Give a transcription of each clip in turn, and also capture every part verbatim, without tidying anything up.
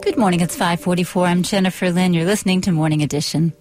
Good morning, it's five forty-four. I'm Jennifer Lynn. You're listening to Morning Edition.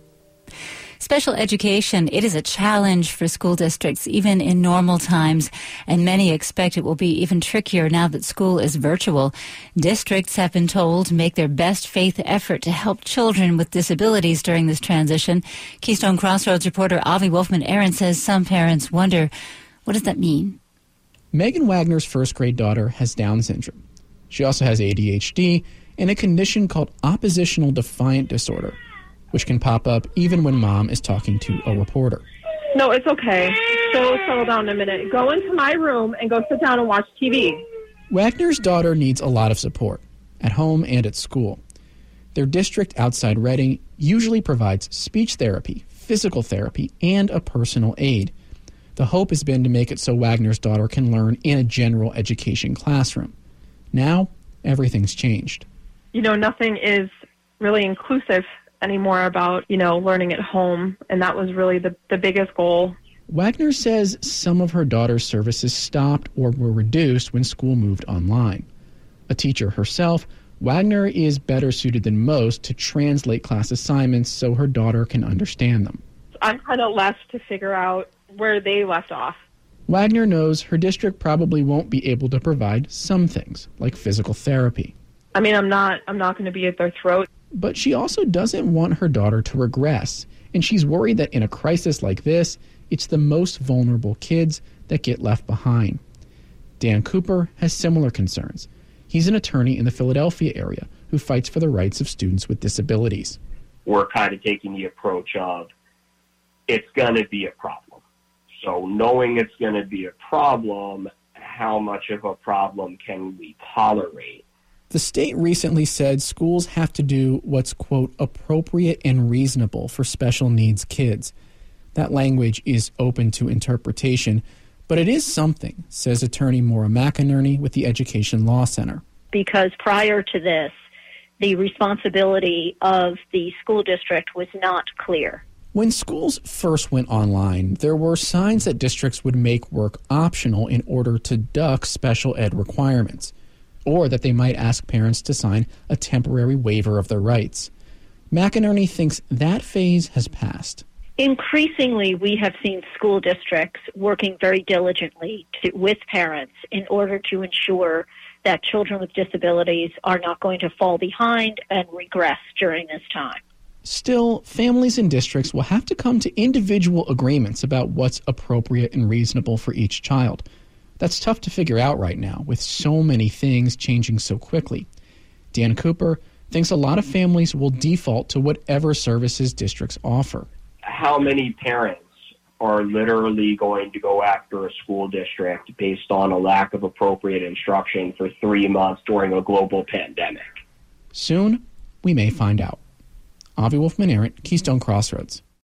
Special education, it is a challenge for school districts, even in normal times, and many expect it will be even trickier now that school is virtual. Districts have been told to make their best faith effort to help children with disabilities during this transition. Keystone Crossroads reporter Avi Wolfman-Arent says some parents wonder, what does that mean? Megan Wagner's first grade daughter has Down syndrome. She also has A D H D and a condition called oppositional defiant disorder, which can pop up even when mom is talking to a reporter. No, it's okay. So settle down a minute. Go into my room and go sit down and watch T V. Wagner's daughter needs a lot of support, at home and at school. Their district outside Reading usually provides speech therapy, physical therapy, and a personal aide. The hope has been to make it so Wagner's daughter can learn in a general education classroom. Now, everything's changed. You know, nothing is really inclusive anymore about, you know, learning at home, and that was really the, the biggest goal. Wagner says some of her daughter's services stopped or were reduced when school moved online. A teacher herself, Wagner is better suited than most to translate class assignments so her daughter can understand them. I'm kind of left to figure out where they left off. Wagner knows her district probably won't be able to provide some things, like physical therapy. I mean, I'm not I'm not going to be at their throat. But she also doesn't want her daughter to regress, and she's worried that in a crisis like this, it's the most vulnerable kids that get left behind. Dan Cooper has similar concerns. He's an attorney in the Philadelphia area who fights for the rights of students with disabilities. We're kind of taking the approach of it's going to be a problem. So knowing it's going to be a problem, how much of a problem can we tolerate? The state recently said schools have to do what's, quote, appropriate and reasonable for special needs kids. That language is open to interpretation, but it is something, says attorney Maura McInerney with the Education Law Center. Because prior to this, the responsibility of the school district was not clear. When schools first went online, there were signs that districts would make work optional in order to duck special ed requirements, or that they might ask parents to sign a temporary waiver of their rights. McInerney thinks that phase has passed. Increasingly, we have seen school districts working very diligently to, with parents in order to ensure that children with disabilities are not going to fall behind and regress during this time. Still, families and districts will have to come to individual agreements about what's appropriate and reasonable for each child. That's tough to figure out right now, with so many things changing so quickly. Dan Cooper thinks a lot of families will default to whatever services districts offer. How many parents are literally going to go after a school district based on a lack of appropriate instruction for three months during a global pandemic? Soon, we may find out. Avi Wolfman-Arent, Keystone Crossroads.